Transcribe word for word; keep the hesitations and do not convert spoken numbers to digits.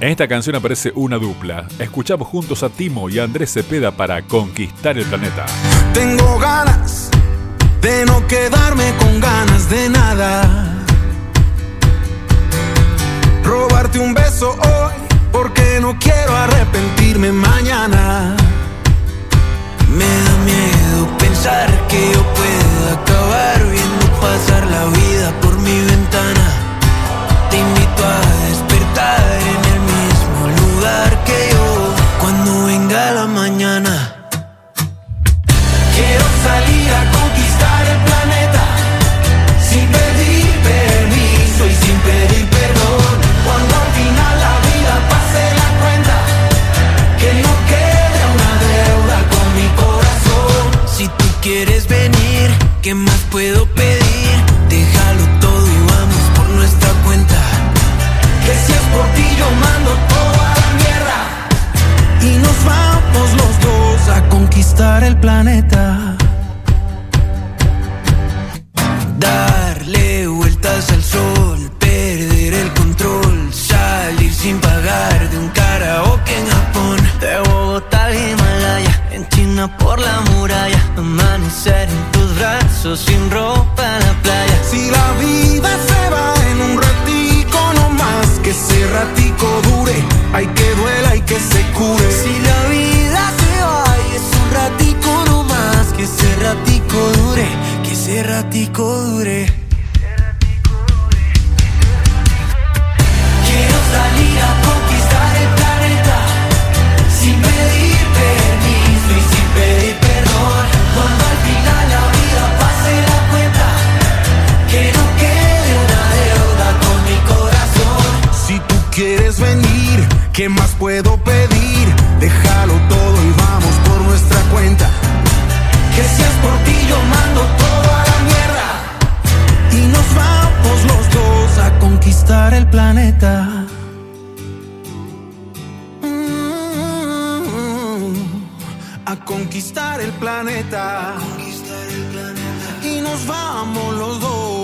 En esta canción aparece una dupla. Escuchamos juntos a Timo y a Andrés Cepeda para Conquistar el Planeta. Tengo ganas de no quedarme con ganas de nada. Robarte un beso hoy porque no quiero arrepentirme mañana. Me da miedo pensar que yo pueda acabar viendo pasar la vida por mi ventana. Te invito a despertar en el mismo lugar que yo cuando venga la mañana. Quiero salir a conquistar el planeta sin pedir permiso y sin pedir perdón. Cuando al final la vida pase la cuenta, que no quede una deuda con mi corazón. Si tú quieres venir, ¿qué más puedo pedir? Déjalo todo y vamos por nuestra cuenta. Que si es por ti yo mando toda la mierda y nos vamos los dos a conquistar el planeta. Darle vueltas al sol, perder el control, salir sin pagar de un karaoke en Japón, de Bogotá al Himalaya, en China por la muralla, amanecer en tus brazos sin ropa en la playa. Si la vida se va en un ratico, no más que ese ratico dure, hay que duela, hay que se cure. Si la vida se va y es un ratico, no más que ese ratico dure, que ese ratico dure. Quiero salir a conquistar el planeta sin pedir permiso y sin pedir perdón. Cuando al final la vida pase la cuenta, que no quede una deuda con mi corazón. Si tú quieres venir, ¿qué más puedo pedir? Déjalo todo y vamos por nuestra cuenta. Que si es por ti yo mando toda la mierda y nos vamos los dos a conquistar el planeta. A conquistar el planeta. Y nos vamos los dos.